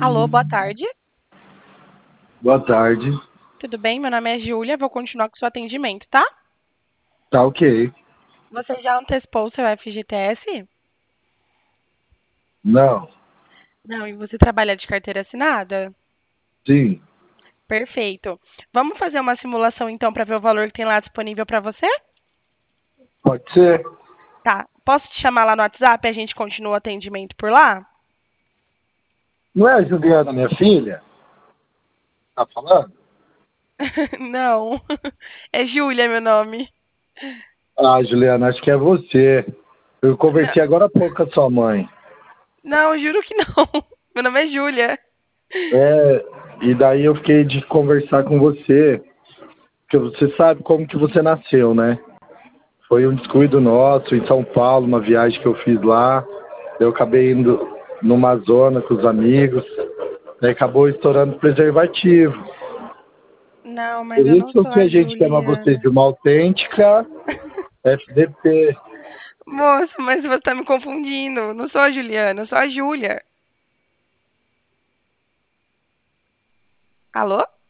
Alô, boa tarde. Boa tarde. Tudo bem? Meu nome é Júlia. Vou continuar com o seu atendimento, tá? Tá ok. Você já antecipou o seu FGTS? Não, Não, e você trabalha de carteira assinada? sim, Perfeito. Vamos fazer uma simulação então para ver o valor que tem lá disponível para você? pode ser. Tá. Posso te chamar lá no WhatsApp e a gente continua o atendimento por lá? Não é a Juliana, minha filha? Tá falando? Não. É Júlia meu nome. Ah, Juliana, acho que é você. Eu Não, conversei agora há pouco com a sua mãe. não, juro que não. Meu nome é Júlia. É, e daí eu fiquei de conversar com você, porque você sabe como que você nasceu, né? Foi um descuido nosso em São Paulo, uma viagem que eu fiz lá. Eu acabei indo numa zona com os amigos, daí acabou estourando preservativo. Não, Por mas eu não isso sou que a a gente chama você Juliana. de uma autêntica FDP. Moço, mas você tá me confundindo. Não sou a Juliana, eu sou a Júlia. Alô?